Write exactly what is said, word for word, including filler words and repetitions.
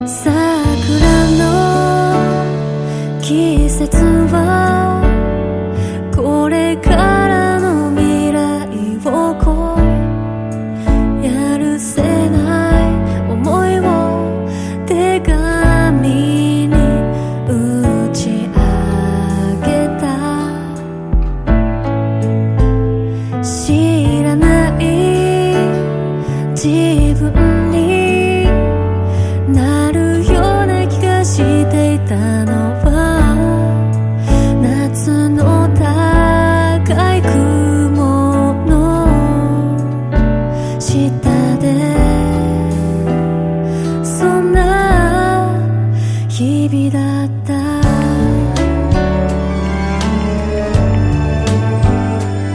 桜の季節はこれからの未来をこうやるせない思いを手紙に打ち上げた。知らない自分になるような気がしていたの。